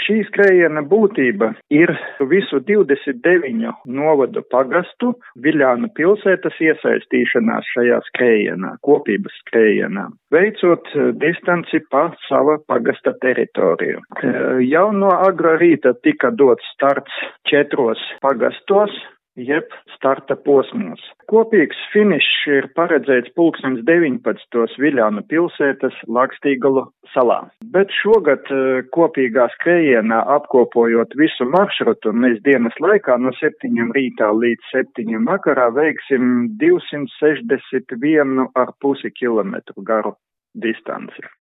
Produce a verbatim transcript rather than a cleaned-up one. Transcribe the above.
Šī skrējiena būtība ir visu divdesmit deviņu novadu pagastu Viļānu pilsētas iesaistīšanās šajā skrējienā, kopības skrējienā, veicot distanci pa sava pagasta teritoriju. Jau no agra rīta tika dots starts četros pagastos, jeb starta posmos. Kopīgs finišs ir paredzēts pulkstens deviņpadsmitos Viļānu pilsētas Lakstīgalu salā. Bet šogad kopīgā skrējienā apkopojot visu maršrutu, mēs dienas laikā no septiņiem rītā līdz septiņiem vakarā veiksim divsimt sešdesmit vienu ar pusi kilometru garu distanci.